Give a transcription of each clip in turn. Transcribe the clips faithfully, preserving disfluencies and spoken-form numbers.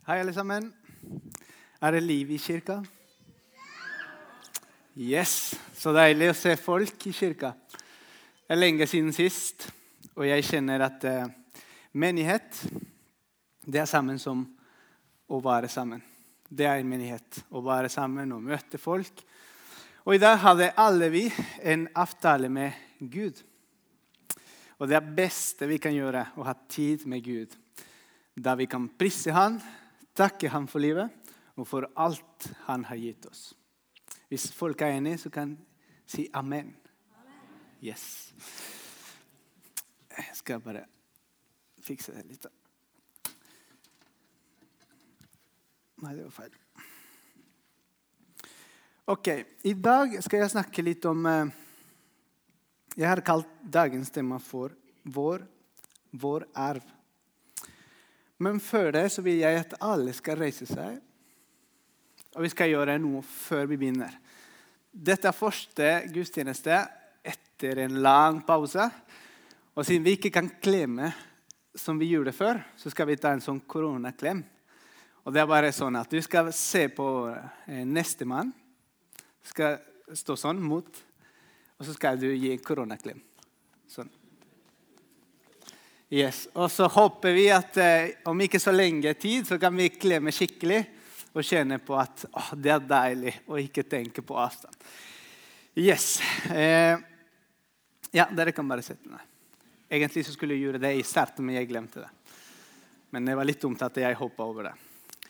Hei alle sammen. Er det liv i kirka? Yes, så deilig å se folk i kirka. Det er lenge siden sist, og jeg kjenner at uh, menighet, det er sammen som å være sammen. Det er en menighet, å være sammen og møte folk. Og i dag hadde alle vi en avtale med Gud. Og det er det beste vi kan gjøre, å ha tid med Gud. Da vi kan prisse han, takke han for livet, og for alt han har gitt oss. Hvis folk er enige, så kan si amen. Yes. Jeg skal bare fikse det litt. Nei, det var feil. Ok, i dag skal jeg snakke litt om, jeg har kalt dagens tema for vår, vår arv. Men før det så vil jeg at alle skal reise seg, og vi skal gjøre noe før vi begynner. Dette er første gudstjeneste etter en lang pause, og siden vi ikke kan klemme som vi gjorde før, så skal vi ta en sånn koronaklem. Og det er bare sånn at du skal se på neste mann, skal stå sånn mot, og så skal du gi en koronaklem. Sånn. Yes. Og så håper vi at eh, om ikke så lenge tid, så kan vi klemme skikkelig og kjenne på at åh, det er deilig å ikke tenke på avstand. Yes. Eh, ja, dere kan bare sette ned. Egentlig så skulle jeg gjøre det i starten, men jeg glemte det. Men det var litt dumt at jeg hoppet over det.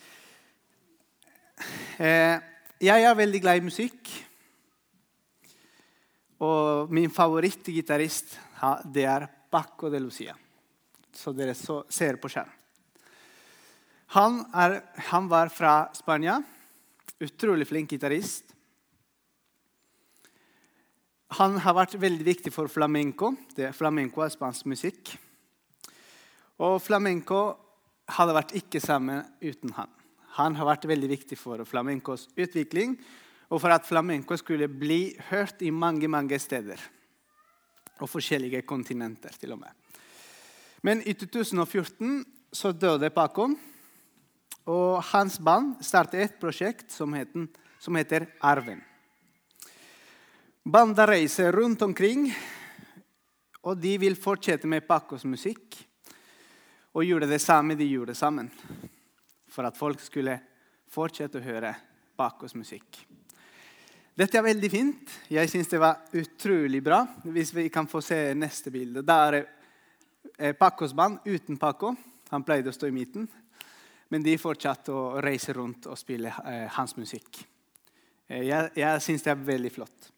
Eh, jeg er veldig glad i musikk. Og min favorittgitarist, det er Paco de Lucia. Så dere så, ser på skjerm. Han, er, han var fra Spania. Utrolig flink gitarist. Han har vært veldig viktig for flamenco. Det, flamenco er spansk musikk. Og flamenco hadde vært ikke sammen uten han. Han har vært veldig viktig for flamencos utvikling, og for at flamenco skulle bli hørt i mange, mange steder. Og forskjellige kontinenter til og med. Men i to tusen og fjorten så døde Paco, og hans band startet et prosjekt som heter, som heter Arven. Bandet reiser rundt omkring, og de vil fortsette med Pacos musikk, og gjøre det samme de gjorde sammen, for at folk skulle fortsette å høre Pacos musikk. Dette er veldig fint. Jeg synes det var utrolig bra. Hvis vi kan få se neste bilde. Der er Pacos band uten Paco. Han pleide å stå i midten. Men de fortsatte å reise rundt og spille eh, hans musikk. Eh, jeg, jeg synes det er veldig flott.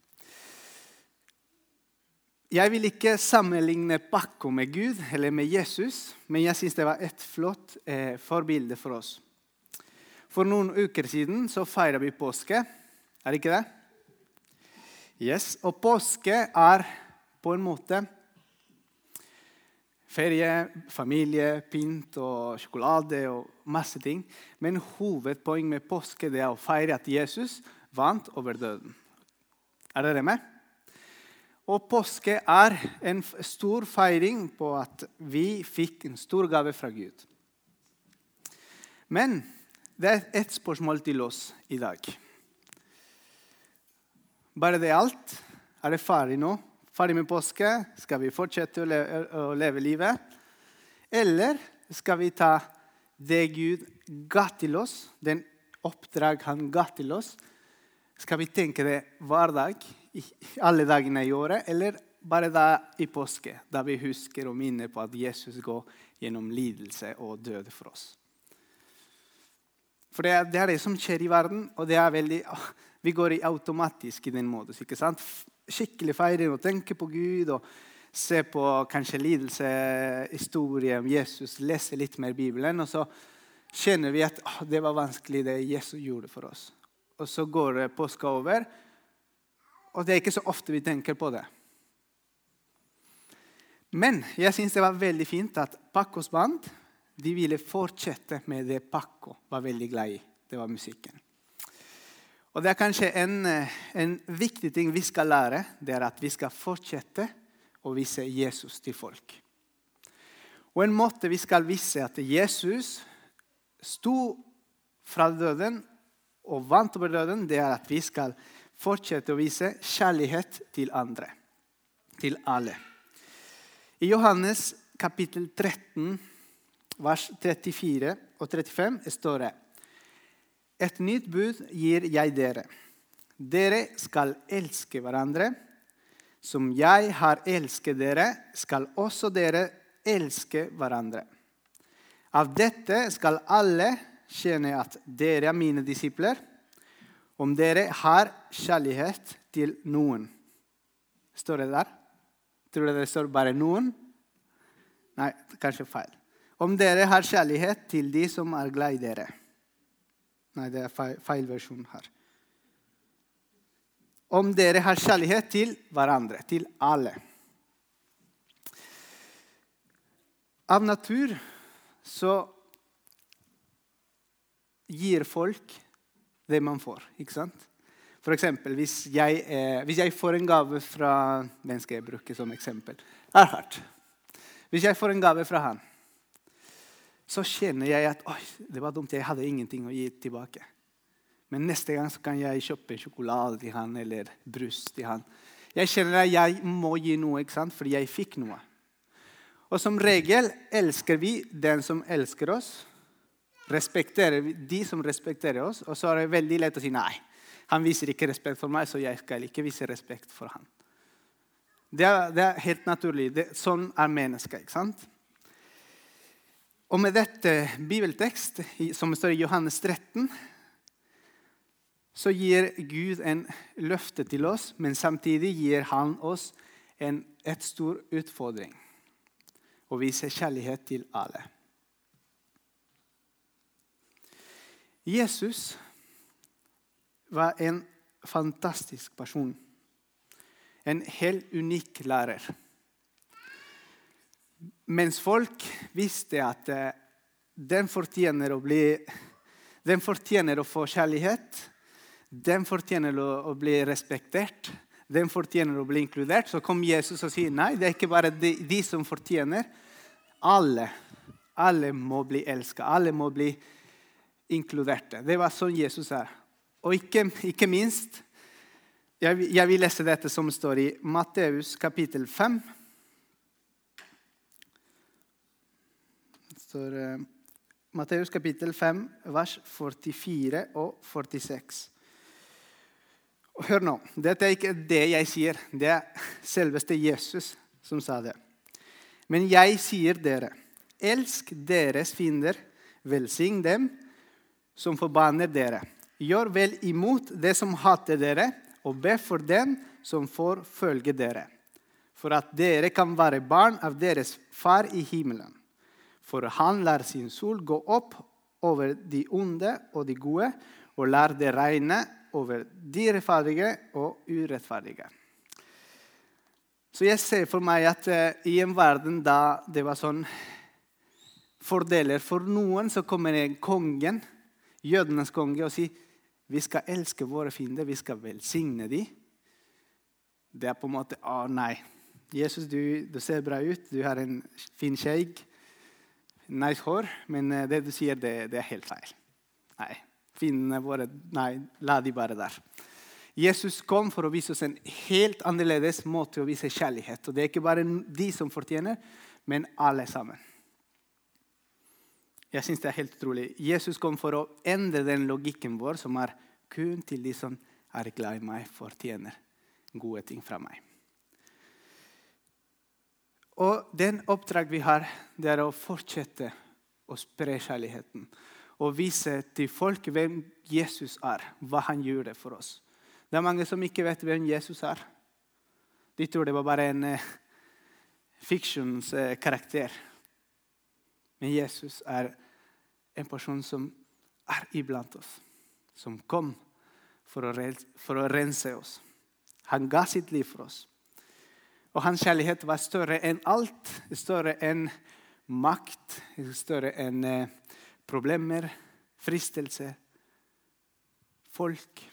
Jeg vil ikke sammenligne Paco med Gud eller med Jesus, men jeg synes det var et flott eh, forbilde for oss. For noen uker siden så feirer vi påske. Er det ikke det? Yes, og påske er på en måte ferie, familie, pynt og sjokolade og masse ting. Men hovedpoeng med påske det er å feire at Jesus vant over døden. Er dere med? Og påske er en stor feiring på at vi fikk en stor gave fra Gud. Men det er et spørsmål til oss i dag. Bare det alt? Er det ferdig nå? Ferdig med påske? Skal vi fortsette å leve, å leve livet? Eller skal vi ta det Gud ga til oss, den oppdrag han ga til oss? Skal vi tenke det hver dag, alle dagene i året, eller bare da i påske, da vi husker og minner på at Jesus går gjennom lidelse og døde for oss? For det er, det er det som skjer i verden, og det er veldig... Vi går i automatisk i den måten, ikke sant? Skikkelig feiring og tenke på Gud og se på kanskje lidelse, historie om Jesus, lese litt mer Bibelen, og så kjenner vi at oh, det var vanskelig det Jesus gjorde for oss. Og så går påska over, og det er ikke så ofte vi tenker på det. Men jeg synes det var veldig fint at Pacos band, de ville fortsette med det Paco var veldig glad i. Det var musikken. Og det er kanskje en, en viktig ting vi skal lære, det er at vi skal fortsette å vise Jesus til folk. Og en måte vi skal vise at Jesus sto fra døden og vant over døden, det er at vi skal fortsette å vise kjærlighet til andre, til alle. I Johannes kapittel tretten, vers trettifire og trettifem står det: Et nytt bud gir jeg dere. Dere skal elske hverandre. Som jeg har elsket dere, skal også dere elske hverandre. Av dette skal alle kjenne at dere er mine disipler, om dere har kjærlighet til noen. Står det der? Tror dere det står bare noen? Nei, kanskje feil. Om dere har kjærlighet til de som er glad i dere. Nei, det er feil, feil versjon her. Om dere har kjærlighet til hverandre, til alle. Av natur så gir folk det man får, ikke sant? For eksempel, hvis jeg, eh, hvis jeg får en gave fra, den skal jeg bruke som eksempel, Erhard. Hvis jeg får en gave fra han, så kjenner jeg at oi, det var dumt, jeg hadde ingenting å gi tilbake. Men neste gang så kan jeg kjøpe sjokolade til han, eller brus til han. Jeg kjenner at jeg må gi noe, ikke sant? Fordi jeg fikk noe. Og som regel elsker vi den som elsker oss, respekterer de som respekterer oss, og så er det veldig lett å si nei. Han viser ikke respekt for meg, så jeg skal ikke vise respekt for han. Det er, det er helt naturlig. Det, sånn er mennesker, ikke sant? Og med dette bibeltekst, som står i Johannes tretten, så gir Gud en løfte til oss, men samtidig gir han oss en et stor utfordring. Og vise kjærlighet til alle. Jesus var en fantastisk person. En helt unik lærer. Mens folk visste at den fortjener å bli, den fortjener å få kjærlighet, den fortjener å, å bli respektert, den fortjener å bli inkludert, så kom Jesus og sier, nei, det er ikke bare de, de som fortjener, alle, alle må bli elsket, alle må bli inkluderte. Det var sånn Jesus er. Og ikke, ikke minst, jeg, jeg vil lese dette som står i Matteus kapittel fem. Det står uh, Matteus kapittel fem, vers førtifire og førtiseks. Og hør nå, dette er ikke det jeg sier, det er selveste Jesus som sa det. Men jeg sier dere, elsk deres fiender, velsign dem som forbanner dere. Gjør vel imot det som hater dere, og be for dem som får følge dere. For at dere kan være barn av deres far i himmelen. For han lar sin sol gå opp over de onde og de gode, og lar det regne over de rettferdige og urettferdige. Så jeg ser for meg at uh, i en verden da det var sånn fordeler for noen, så kommer en kongen, jødenes konge, og sier, vi skal elske våre fiender, vi skal velsigne dem. Det er på en måte, å nei, Jesus, du, du ser bra ut, du har en fin skjegg, nice hår, men uh, det du sier, det, det er helt feil. Nei. Fiendene våre, nei, la de bare der. Jesus kom for å vise oss en helt annerledes måte å vise kjærlighet. Og det er ikke bare de som fortjener, men alle sammen. Jeg synes det er helt utrolig. Jesus kom for å endre den logikken vår, som er kun til de som er glad i meg, fortjener gode ting fra meg. Og den oppdrag vi har, det er å fortsette å spre kjærligheten. Og vise til folk hvem Jesus er, hva han gjorde for oss. Det er mange som ikke vet hvem Jesus er. De tror det var bare en uh, fiksjonskarakter. Uh, Men Jesus er en person som er iblant oss. Som kom for å, for å rense oss. Han ga sitt liv for oss. Og hans kjærlighet var større enn alt. Større enn makt. Større enn uh, problemer, fristelse, folk.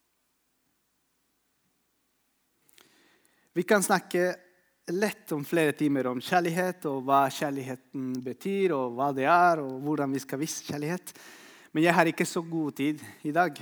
Vi kan snakke lett om flere timer om kjærlighet, og hva kjærligheten betyr, og hva det er, og hvordan vi skal vise kjærlighet. Men jeg har ikke så god tid i dag.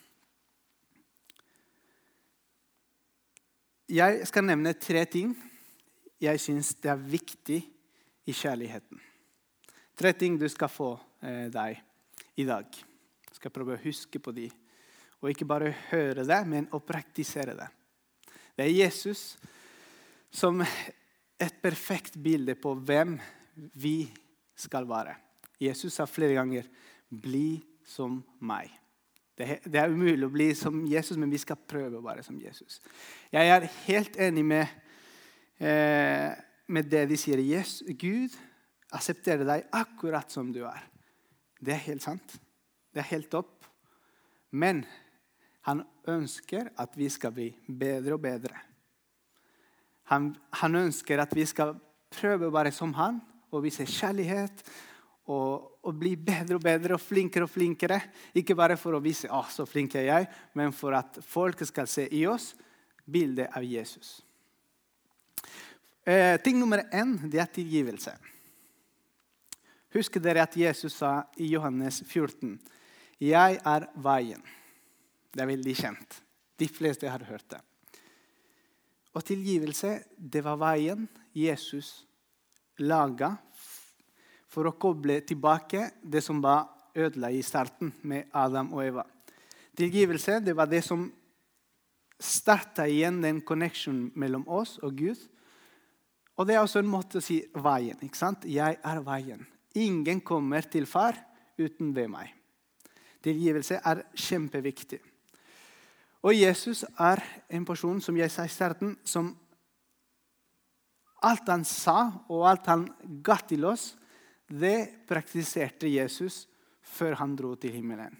Jeg skal nevne tre ting jeg synes det er viktig i kjærligheten. Tre ting du skal få eh, deg i dag. Jeg skal prøve å huske på de. Og ikke bare høre det, men å praktisere det. Det er Jesus som et perfekt bilde på hvem vi skal være. Jesus sa flere ganger, bli som meg. Det er, det er umulig å bli som Jesus, men vi skal prøve å være som Jesus. Jeg er helt enig med, eh, med det de sier. Jesus, Gud aksepterer deg akkurat som du er. Det er helt sant. Det er helt topp. Men han ønsker at vi skal bli bedre og bedre. Han, han ønsker at vi skal prøve å være som han, og vise kjærlighet, og, og bli bedre og bedre, og flinkere og flinkere. Ikke bare for å vise, å, så flink er jeg, men for at folk skal se i oss bildet av Jesus. Eh, ting nummer en, det er tilgivelse. Husker dere at Jesus sa i Johannes fjorten, jeg er veien. Det er veldig kjent. De fleste har hørt det. Og tilgivelse, det var veien Jesus laget for å koble tilbake det som var ødelagt i starten med Adam og Eva. Tilgivelse, det var det som startet igjen den connection mellom oss og Gud. Og det er også en måte å si veien, ikke sant? Jeg er veien. Ingen kommer til far uten ved meg. Tilgivelse er kjempeviktig. Og Jesus er en person, som jeg sa i starten, som alt han sa og alt han ga til oss, det praktiserte Jesus før han dro til himmelen.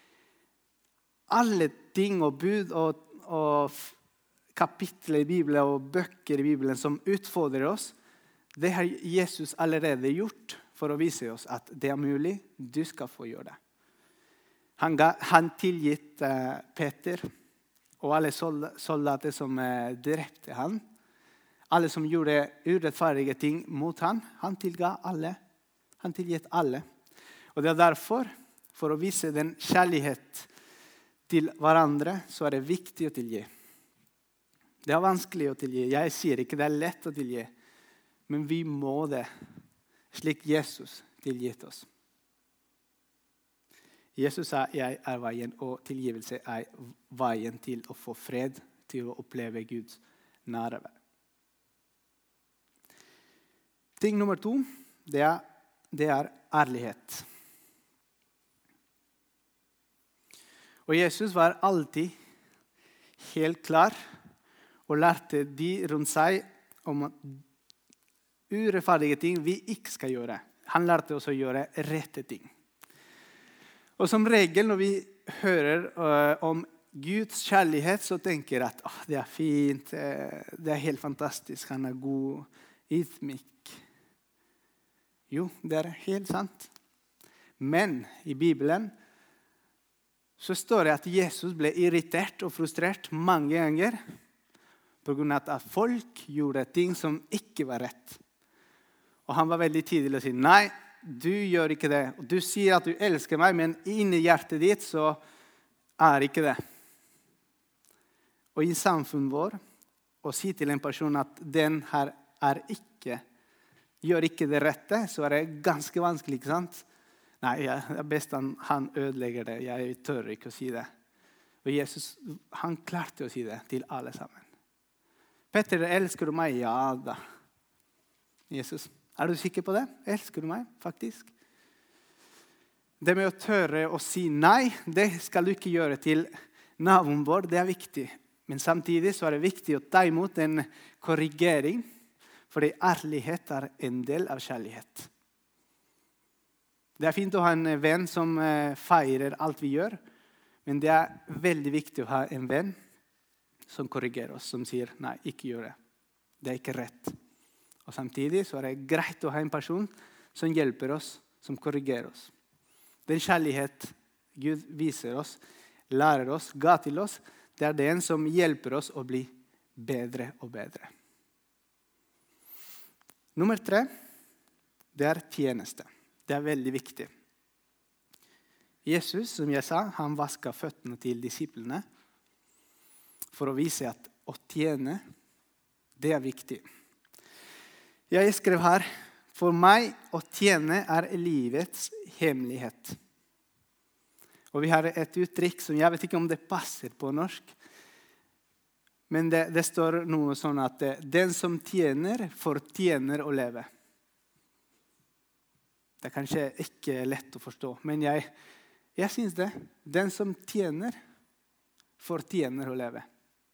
Alle ting og bud og, og kapitler i Bibelen og bøker i Bibelen som utfordrer oss, det har Jesus allerede gjort for å vise oss at det er mulig, du skal få gjøre det. Han, ga, han tilgitt uh, Peter og alle soldater som uh, drepte han. Alle som gjorde urettferdige ting mot han, han tilga alle. Han tilgitt alle. Og det er derfor, for å vise den kjærlighet til hverandre, så er det viktig å tilgi. Det er vanskelig å tilgi. Jeg sier ikke det er lett å tilgi, men vi må det, slik Jesus tilgitt oss. Jesus sa, jeg er veien, og tilgivelse er veien til å få fred, til å oppleve Guds nærvær. Ting nummer to, det er, det er ærlighet. Og Jesus var alltid helt klar og lærte de rundt seg om urettferdige ting vi ikke skal gjøre. Han lærte oss å gjøre rette ting. Og som regel når vi hører uh, om Guds kjærlighet, så tenker jeg at oh, det er fint, det er helt fantastisk, han er god, ydmyk. Jo, det er helt sant. Men i Bibelen så står det at Jesus ble irritert og frustrert mange ganger på grunn av at folk gjorde ting som ikke var rett. Og han var veldig tydelig å si, nei, du gjør ikke det. Du sier at du elsker meg, men inni hjertet ditt så er ikke det. Og i samfunnet vår, å si til en person at den her er ikke, gjør ikke det rette, så er det ganske vanskelig, ikke sant? Nei, ja, det er best han, han ødelegger det. Jeg tør ikke å si det. Og Jesus, han klarte å si det til alle sammen. Petter, elsker du meg? Ja da. Jesus, er du sikker på det? Elsker du meg, faktisk? Det med å tørre å si nei, det skal du ikke gjøre til naboen vår, det er viktig. Men samtidig så er det viktig å ta imot en korrigering, fordi ærlighet er en del av kjærlighet. Det er fint å ha en venn som feirer alt vi gjør, men det er veldig viktig å ha en venn som korrigerer oss, som sier, nei, ikke gjør det. Det er ikke rett. Og samtidig så er det greit å ha en person som hjelper oss, som korrigerer oss. Den kjærlighet Gud viser oss, lærer oss, ga til oss, det er den som hjelper oss å bli bedre og bedre. Nummer tre, det er tjeneste. Det er veldig viktig. Jesus, som jeg sa, han vasket føttene til disiplene for å vise at å tjene, det er viktig. Jeg skrev her, for meg å tjene er livets hemmelighet. Og vi har et uttrykk som jeg vet ikke om det passer på norsk, men det, det står noe sånn at den som tjener, fortjener å leve. Det er kanskje ikke lett å forstå, men jeg, jeg synes det. Den som tjener, fortjener å leve.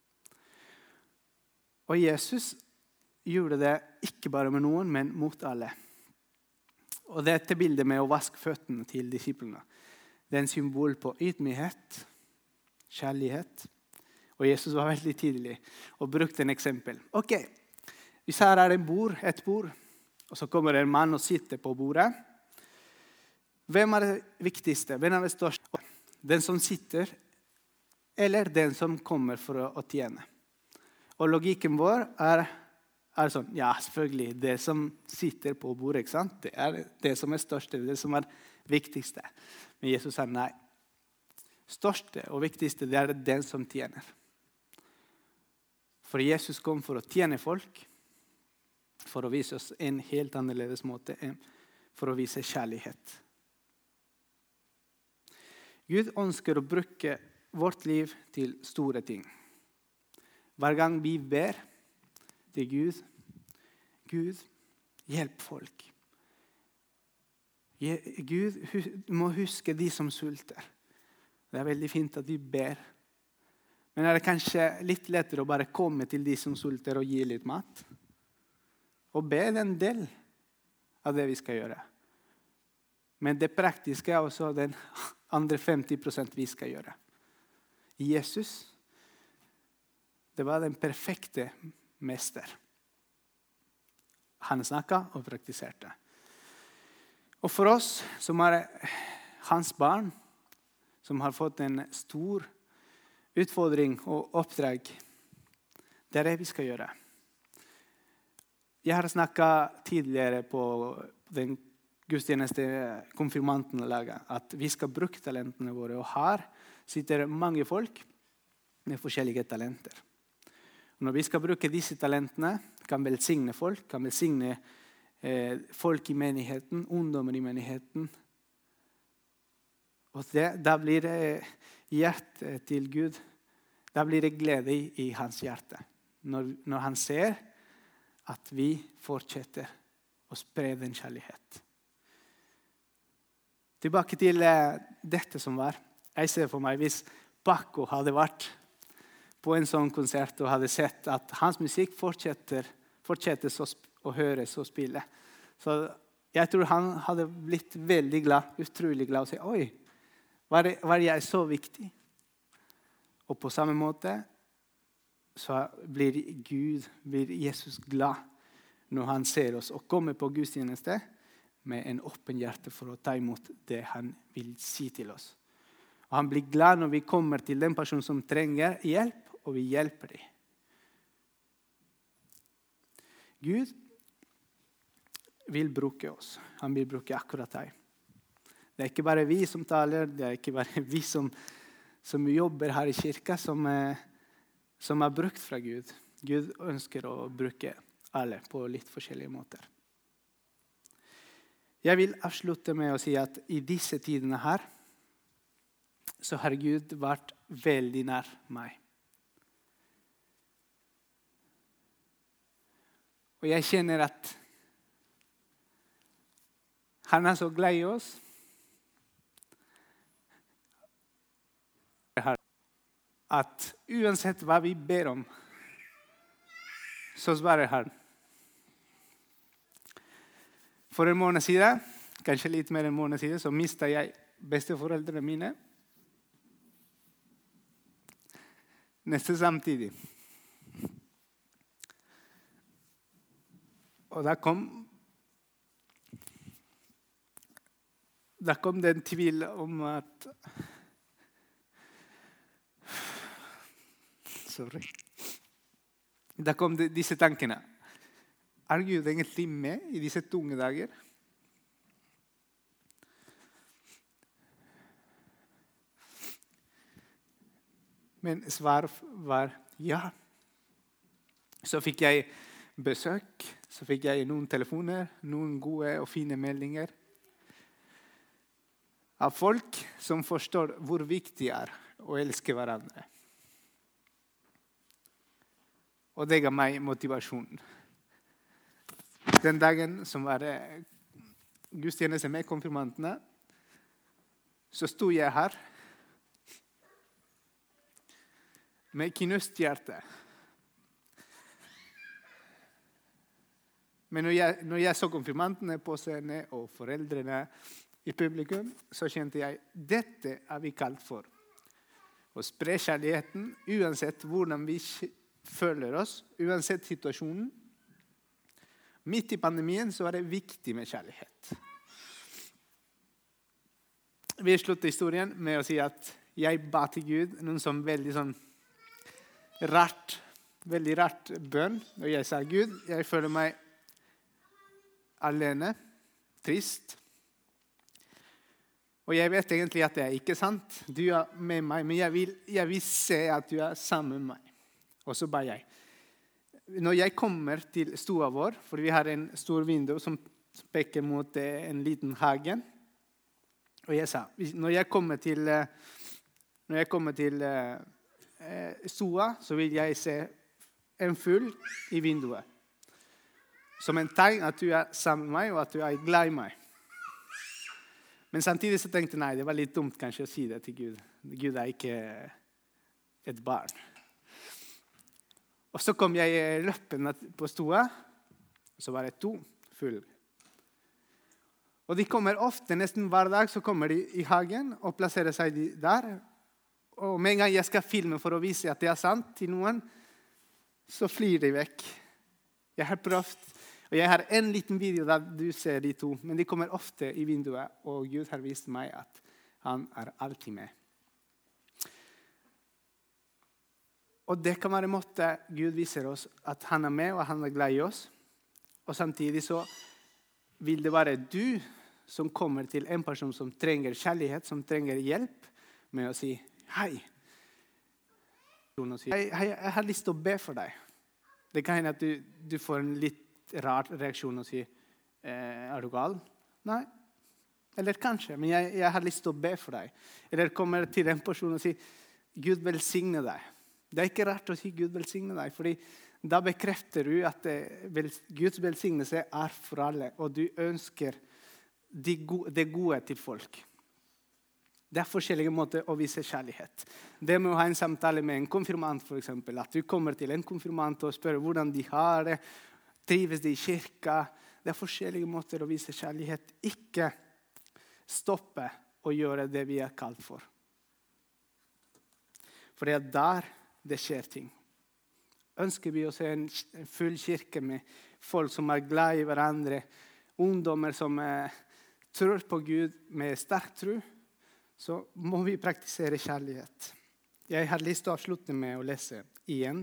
Og Jesus gjorde det ikke bare med noen, men mot alle. Og dette bildet med å vaske føttene til disiplene, det er en symbol på ydmykhet, kjærlighet. Og Jesus var veldig tydelig og brukte en eksempel. Ok, hvis her er en bord, et bord, og så kommer en mann og sitter på bordet. Hvem er det viktigste? Hvem er det største? Den som sitter, eller den som kommer for å, å tjene? Og logikken vår er, er sånn, ja, selvfølgelig, det som sitter på bordet, ikke sant? Det er det som er største, det som er viktigste. Men Jesus sa nei. Største og viktigste, det er den som tjener. For Jesus kom for å tjene folk, for å vise oss en helt annerledes måte, for å vise kjærlighet. Gud ønsker å bruke vårt liv til store ting. Hver gang vi ber til Gud, Gud, hjelp folk. Gud må huske de som sulter. Det er veldig fint at vi ber. Men er det kanskje litt lettere å bare komme til de som sulter og gi litt mat? Og be er en del av det vi skal gjøre. Men det praktiske er også den andre femti prosent vi skal gjøre. Jesus, det var den perfekte mester. Han snakket og praktiserte. Og for oss som er hans barn, som har fått en stor utfordring og oppdrag, det er det vi skal gjøre. Jeg har snakket tidligere på den gudstjeneste konfirmanten laget, at vi skal bruke talentene våre, og her sitter mange folk med forskjellige talenter. Og når vi skal bruke disse talentene, kan velsigne folk, kan velsigne eh, folk i menigheten, ungdommer i menigheten. Og det, da blir det hjertet til Gud, da blir det glede i, i hans hjerte. Når, når han ser at vi fortsetter å spre den kjærlighet. Tilbake til eh, dette som var. Jeg ser for meg, hvis Paco hadde vært på en sånn konsert og hadde sett at hans musikk fortsetter, fortsetter å, å høres og spille. Så jeg tror han hadde blitt veldig glad, utrolig glad og si, oi, var, det, var jeg så viktig? Og på samme måte så blir Gud, blir Jesus glad når han ser oss og kommer på gudstjeneste med en åpen hjerte for å ta imot det han vil si til oss. Og han blir glad når vi kommer til den personen som trenger hjelp, og vi hjelper dem. Gud vil bruke oss. Han vil bruke akkurat deg. Det er ikke bare vi som taler, det er ikke bare vi som, som jobber her i kirka, som, som er brukt fra Gud. Gud ønsker å bruke alle på litt forskjellige måter. Jeg vil avslutte med å si at i disse tidene her, så har Gud vært veldig nær meg. Og jeg kjenner at han er så glad i oss. At uansett hva vi ber om, så svarer han. For en måned siden, kanskje litt mer en måned siden, så mistet jeg besteforeldrene mine. Nesten samtidig. Og da kom, da kom det en tvil om at Sorry. Da kom det, disse tankene. Er Gud egentlig med i disse tunge dager? Men svar var ja. Så fikk jeg besøk, så fikk jeg noen telefoner, noen gode og fine meldinger av folk som forstår hvor viktig det er å elske hverandre. Og det ga meg motivasjon. Den dagen som var gudstjeneste med konfirmantene, så sto jeg her med knust hjerte. Men når jeg, når jeg så konfirmantene på scenen og foreldrene i publikum, så kjente jeg dette er vi kalt for. Å spre kjærligheten uansett hvordan vi føler oss, uansett situasjonen. Midt i pandemien så er det viktig med kjærlighet. Vi slutter historien med å si at jeg ba til Gud noen som veldig sånn rart, veldig rart bønn. Og jeg sa, Gud, jeg føler meg alene, trist. Og jeg vet egentlig at det er ikke sant. Du er med meg, men jeg vil, jeg vil se at du er sammen med meg. Og så ba jeg. Når jeg kommer til stua vår, for vi har en stor vindu som peker mot en liten hage. Og jeg sa, når jeg kommer til, når jeg kommer til stua, så vil jeg se en fugl i vinduet. Som en tegn at du er sammen med meg, og at du er glad i meg. Men samtidig så tenkte jeg, nei, det var litt dumt kanskje å si det til Gud. Gud er ikke et barn. Og så kom jeg løpende på stua, og så var det to fugler. Og de kommer ofte, nesten hver dag, så kommer de i hagen og plasserer seg der. Og med en gang jeg skal filme for å vise at det er sant til noen, så flyr de vekk. Jeg har prøvd, og jeg har en liten video der du ser de to, men de kommer ofte i vinduet, og Gud har vist meg at han er alltid med. Og det kan være en måte Gud viser oss at han er med, og han er glad i oss. Og samtidig så vil det være du som kommer til en person som trenger kjærlighet, som trenger hjelp, med å si, hei. Jeg, jeg, jeg har lyst til å be for deg. Det kan hende at du, du får en litt rar reaksjon og si, eh, er du gal? Nei. Eller kanskje, men jeg, jeg har lyst til å be for deg. Eller kommer til en person og si, Gud velsigne deg. Det er ikke rart å si Gud velsigne deg, fordi da bekrefter du at det, Guds velsignelse er for alle, og du ønsker det gode, det gode til folk. Det er forskjellige måter å vise kjærlighet. Det med å ha en samtale med en konfirmant, for eksempel, at du kommer til en konfirmant og spør hvordan de har det, trives de i kirka. Det er forskjellige måter å vise kjærlighet. Ikke stoppe og gjøre det vi er kalt for. For det er der det skjer ting. Ønsker vi å se en full kirke med folk som er glad i hverandre, ungdommer som eh, tror på Gud med sterk tro, så må vi praktisere kjærlighet. Jeg har lyst til å avslutte med å lese igjen.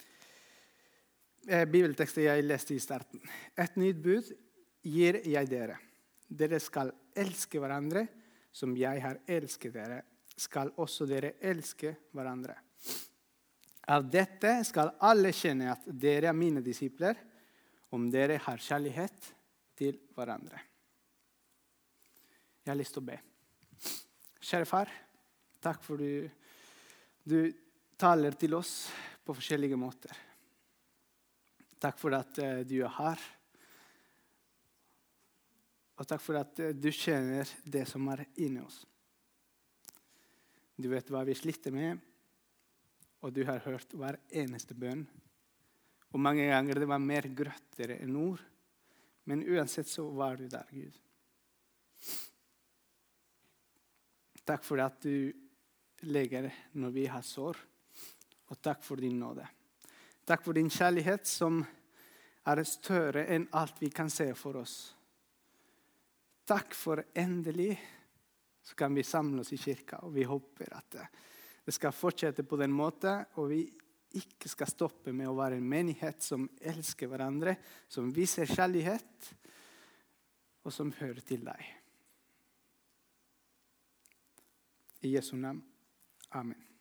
Eh, bibeltekstet jeg leste i starten. Et nytt bud gir jeg dere. Dere skal elske hverandre som jeg har elsket dere. Skal også dere elske hverandre. Av dette skal alle kjenne at dere er mine disipler, om dere har kjærlighet til hverandre. Jeg har lyst til å be. Kjære far, takk for du, du taler til oss på forskjellige måter. Takk for at uh, du er her. Og takk for at uh, du kjenner det som er inni oss. Du vet hva vi sliter med, og du har hørt hver eneste bønn. Og mange ganger det var mer grøttere enn ord. Men uansett så var du der, Gud. Takk for at du leger når vi har sår. Og takk for din nåde. Takk for din kjærlighet som er større enn alt vi kan se for oss. Takk for endelig så kan vi samle oss i kirka, og vi håper at det Det skal fortsette på den måten, og vi ikke skal stoppe med å være en menighet som elsker hverandre, som viser kjærlighet, og som hører til deg. I Jesu navn. Amen.